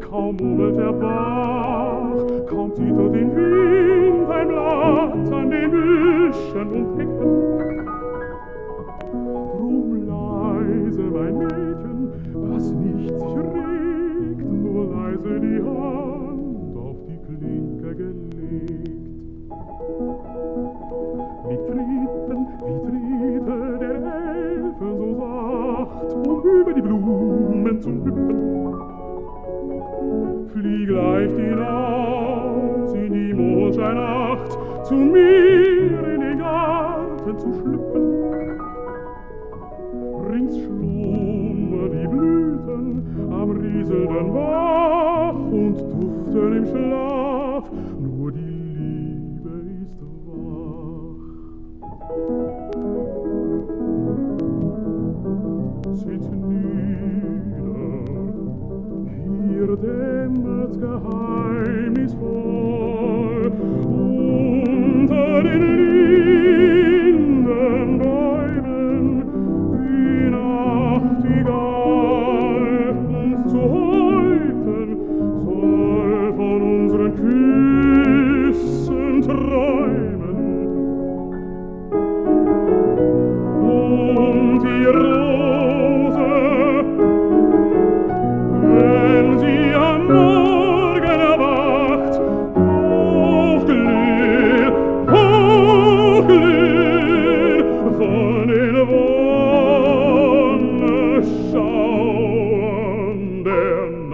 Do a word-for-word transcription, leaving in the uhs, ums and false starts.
Kaum murmelt der Bach, kaum zieht er den Wind ein Blatt an den Büschen und Hecken. Drum leise, mein Mädchen, dass nicht sich regt, nur leise die Hand auf die Klinke gelegt. Mit Tritten, wie Tritte der Elfen so sacht, um über die Blumen zu hüpfen. Flieg leicht hinaus in die Mondscheinnacht, zu mir in den Garten zu schlüpfen. Rings schlummern die Blüten am rieselnden Bach und duften im Schlaf, nur die Liebe ist wach. Sitz nieder, hier dämmert's geheimnisvoll, unter den Lindenbäumen die Nachtigall uns zu häuten soll von unseren Küssen träumen. Und die Rose, wenn sie am Morgen erwacht, hochglüht, hochglüht von den Wonneschauern der